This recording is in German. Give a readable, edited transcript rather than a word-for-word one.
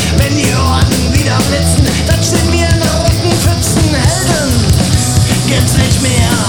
Wenn die Ohren wieder blitzen, dann stehen wir in roten Pfützen. Helden gibt's nicht mehr.